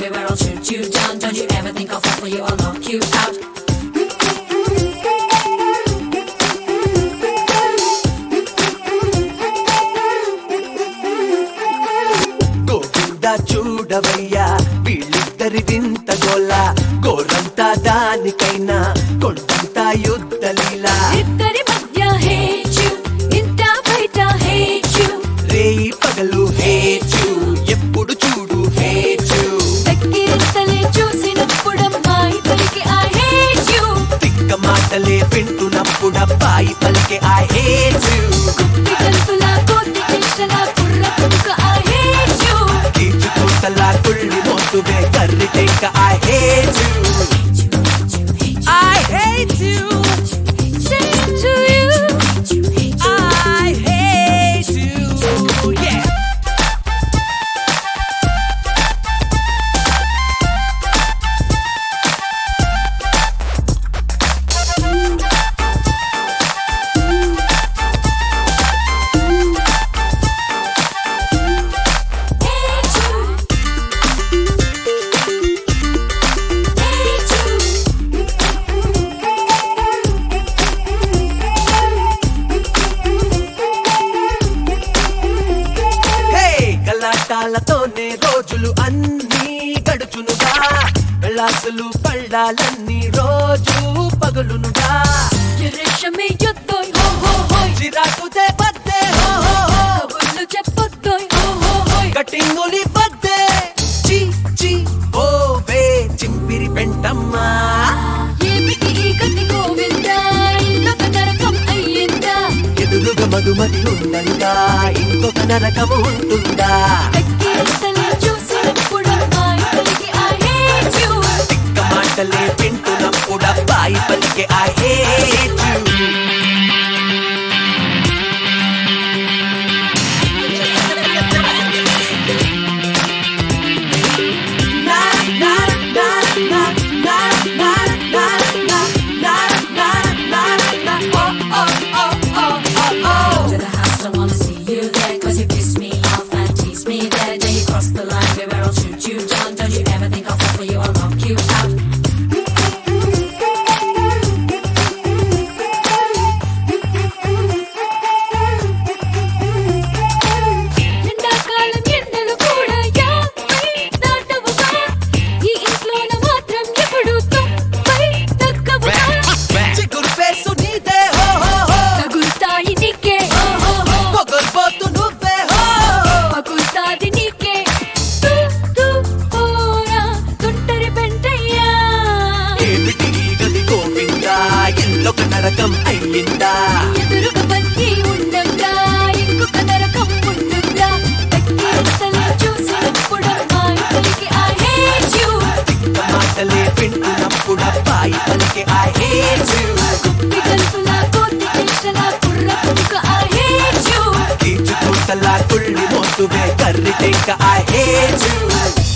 baby, where I'll shoot you down. Don't you ever think I'll fall for you, I'll knock you out. Govinda చూడవయ్యా వీళ్ళిద్దరి వింత గోల గోరంతా దానికైనా కొండంతా యుద్ధలీలా ఇద్దరి మధ్య hate you, ఇంట బయట hate you. రేయి పగలు hate you, ఎప్పుడు చూడు hate you. తక్కిరింతలే చూసినప్పుడమ్మాయి పలికి I hate you. తిక్క మాటలే వింటున్నప్పుడు అబ్బాయి పలికే I hate you. కుప్పి కలుపులా కోతి చేష్టలా కుర్ర కుక్క I hate you. తీర్చుకోతలా కుళ్ళి మోతువే Karri టెంక I hate you. I hate you. Same to you. I hate you. Yeah. గలాటాలతోనే రోజులు అన్నీ గడుచునుగా వెళ్ళాసులు పళ్ళాలన్నీ రోజు పగులునుగా రేషమే యొద్దోయ్ హో హో హోయ్ చిరాకుతే పద్దే హో హో హో కబుర్లు చెప్పొద్దోయ్ హో హో హోయ్ కటింగులి పద్దే చి చి ఓవే చింపిరి పెంటమ్మా ఏమిటి ఈ గతి గోవిందా ఇంకొక నరకం అయ్యిందా ఎదురుగా మధుమతి ఉందంగా ఇంకొక నరకము ఉంటుందా తక్కిరింతలే చూసినప్పుడమ్మాయి పలికి I hate you. తిక్క మాటలే వింటున్నప్పుడు అబ్బాయి పలికే I hate you. To the house, don't wanna see you there, 'cause you piss me off and tease me there. Then you cross the line, baby, I'll shoot you down. Don't you ever think I'll fall for you, I'll knock you out. ఎండాకాలం ఎండలు కూడా 50 దాటవుగా. ఈ ఇంట్లోన మాత్రం ఎప్పుడు 90 తగ్గవుగా. చిగురు face నీదే హో హో హో తగులుతాయి నీకే హో హో హో. పొగరుబోతు నువ్వే హో హో. పగులుతాది నీకే తూ తూ పోరా తుంటరి పెంటయ్యా. ఏమిటి ఈ గది గోవిందా ఎల్లొక నరకం అయ్యిందా ఎదురుగా బతికి ఉండంగా ఇంకొక నరకం ఉంటుందా. తక్కిరింతలే చూసినప్పుడమ్మాయి పలికి I hate you. తిక్క మాటలే వింటున్నప్పుడు అబ్బాయి పలికే I hate you. కుప్పి కలుపులా కోతి చేష్టలా కుర్ర కుక్క I hate you. తీర్చుకోతలా కుళ్ళి మోతువే కర్రి టెంక I hate you.